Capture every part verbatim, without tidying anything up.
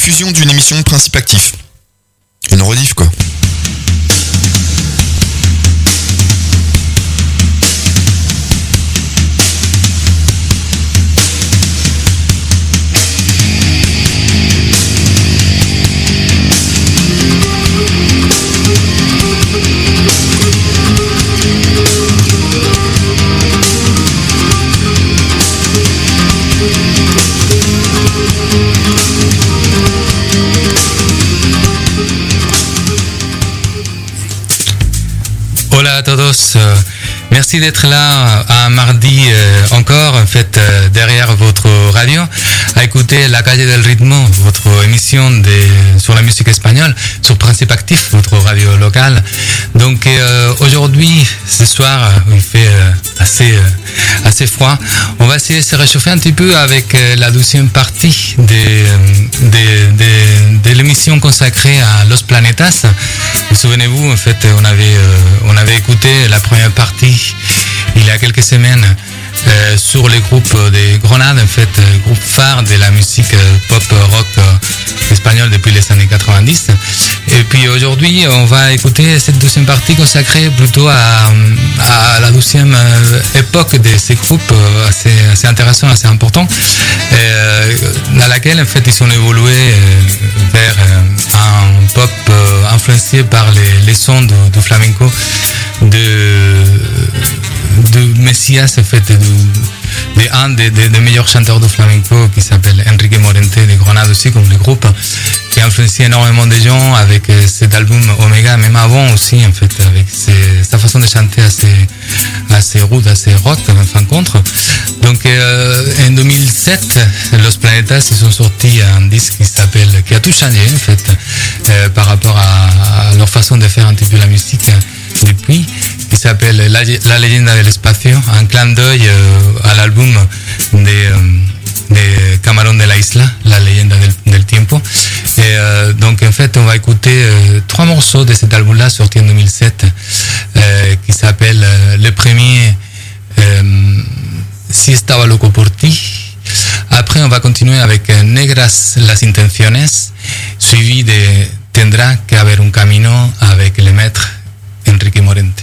rediffusion d'une émission de Principe Actif. Une rediff, quoi. Hola a todos, euh, merci d'être là un mardi euh, encore, en fait, euh, derrière votre radio, à écouter La Calle del Ritmo, votre émission de, sur la musique espagnole, sur Principe Actif, votre radio locale. Donc euh, aujourd'hui, ce soir, il fait euh, assez, euh, assez froid. On va essayer de se réchauffer un petit peu avec euh, la deuxième partie de, de, de, de l'émission consacrée à Los Planetas. Vous souvenez-vous, en fait, on avait, euh, on avait écouté la première partie il y a quelques semaines euh, sur les groupes de Grenade, en fait, euh, groupe phare de la musique euh, pop rock euh, espagnole depuis les années quatre-vingt-dix. Et puis aujourd'hui, on va écouter cette deuxième partie consacrée plutôt à, à la deuxième euh, époque de ces groupes euh, assez, assez intéressant, assez important, euh, dans laquelle en fait ils sont évolués euh, vers euh, un pop euh, influencé par les, les sons du, du flamenco, de, de Messias, en fait, de, de un des, des, des meilleurs chanteurs de flamenco qui s'appelle Enrique Morente de Grenade aussi, comme le groupe, qui a influencé énormément de gens avec euh, cet album Omega, même avant aussi, en fait, avec ses, sa façon de chanter assez, assez rude, assez rock, en fin de compte. Donc, euh, en deux mille sept, Los Planetas, ils ont sorti un disque qui s'appelle, qui a tout changé, en fait, euh, par rapport à, à leur façon de faire un petit peu la musique depuis, qui s'appelle La, La Leyenda del Espacio, un clin d'œil euh, à l'album de, euh, de Camarón de la Isla, La Leyenda del, del Tiempo. Et euh, donc en fait on va écouter euh, trois morceaux de cet album-là sorti en deux mille sept, euh, qui s'appelle euh, le premier euh, Si estaba loco por ti. Après on va continuer avec euh, Negras las intenciones, suivi de Tendrá que haber un camino avec le maître Enrique Morente.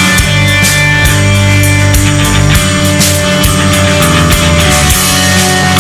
We'll be right back.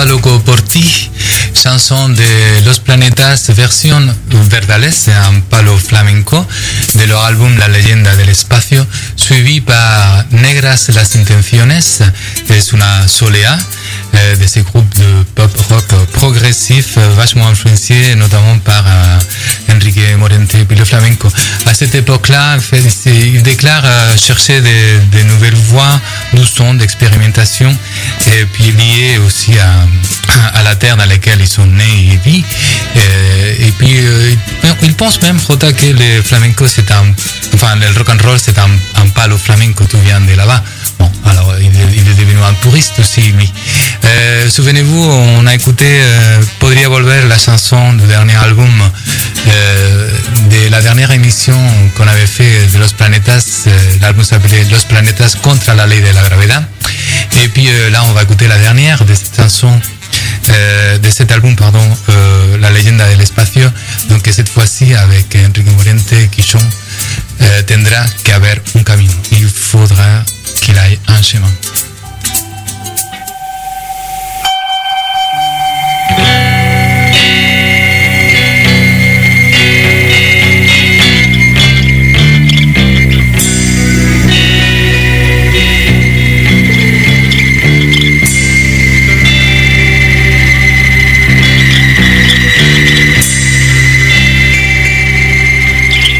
estaba loco por ti, chanson de Los Planetas, versión Verdales, un palo flamenco de leur álbum La Leyenda del Espacio, suivi par Negras las Intenciones, es una soleá euh, de ces groupes de pop rock progressif, euh, vachement influencés notamment par euh, Enrique Morente et le flamenco. À cette époque-là, il déclare euh, chercher des, des nouvelles voies, du son, d'expérimentation, et puis liées aussi à, à la terre dans laquelle ils sont nés et vivent. Et, et puis, euh, il pense même, Jota, que le flamenco, c'est un, enfin, le rock and roll, c'est un, un palo flamenco, tout vient de là-bas. Bon, alors, il est, il est devenu un touriste aussi, lui. Euh, souvenez-vous, on a écouté euh, Podría Volver, la chanson du dernier album euh, de la dernière émission qu'on avait fait de Los Planetas. Euh, l'album s'appelait Los Planetas contra la ley de la gravedad. Et puis euh, là, on va écouter la dernière de cette chanson, euh, de cet album, pardon, euh, La Leyenda del Espacio. Donc cette fois-ci, avec Enrique Morente qui chante, euh, tendrá que haber un camino. Il faudra qu'il aille un chemin.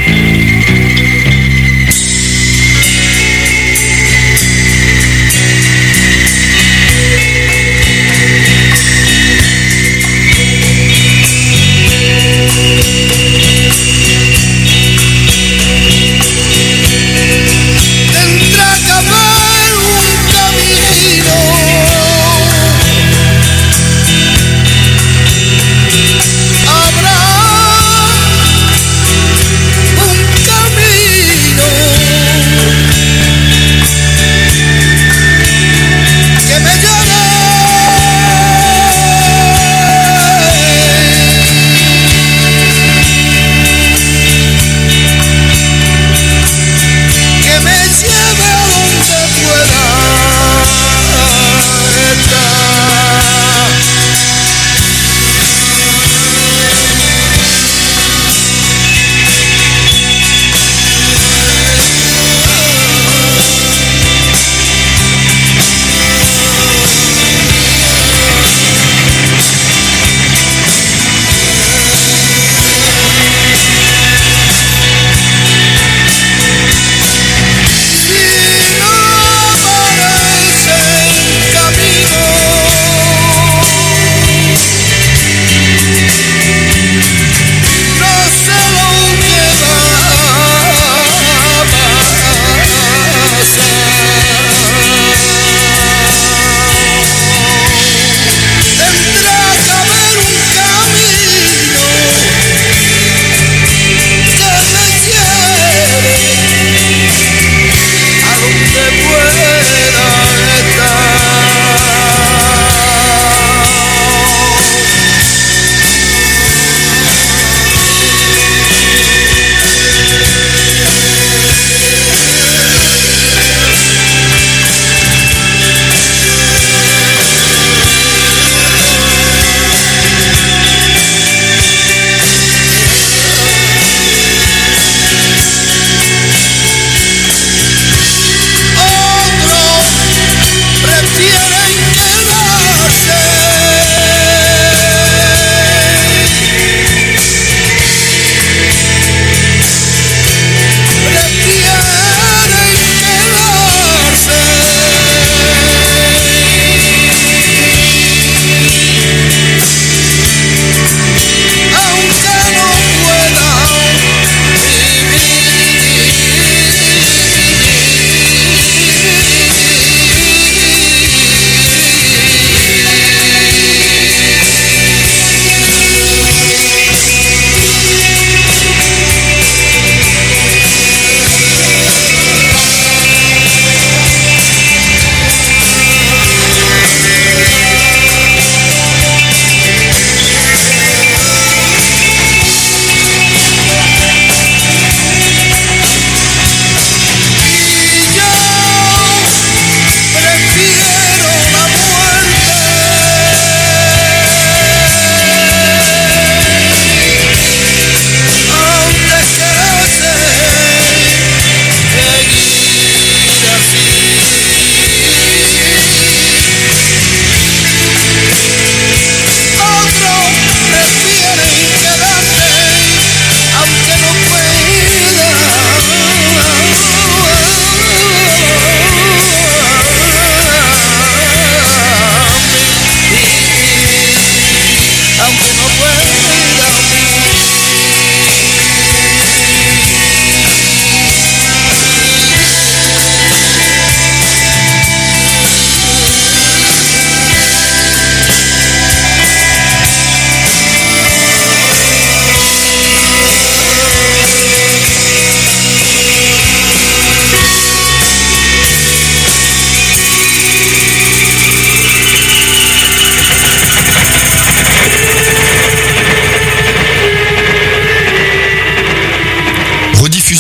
Thank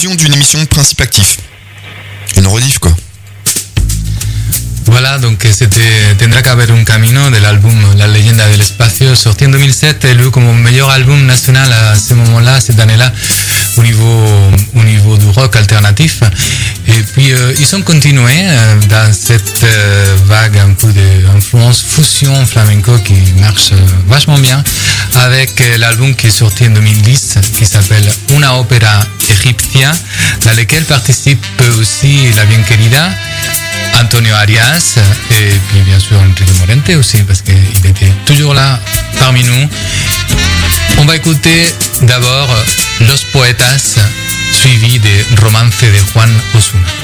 rediffusion d'une émission de Principe Actif. Une rediff, quoi. Voilà, donc c'était Tendrá que haber un camino del álbum La leyenda del espacio, sorti en deux mille sept, élu como meilleur album national à ce moment-là, cette année-là, au niveau, au niveau du rock alternatif. Et puis euh, ils ont continué euh, dans cette euh, vague un peu d'influence fusion flamenco qui marche euh, vachement bien, avec euh, l'album qui est sorti en deux mille dix, qui s'appelle Una ópera egipcia, dans lequel participe aussi la bien querida Antonio Arias et puis bien sûr Enrique Morente aussi, parce qu'il était toujours là parmi nous. On va écouter d'abord Los Poetas, suivi de Romance de Juan Osuna.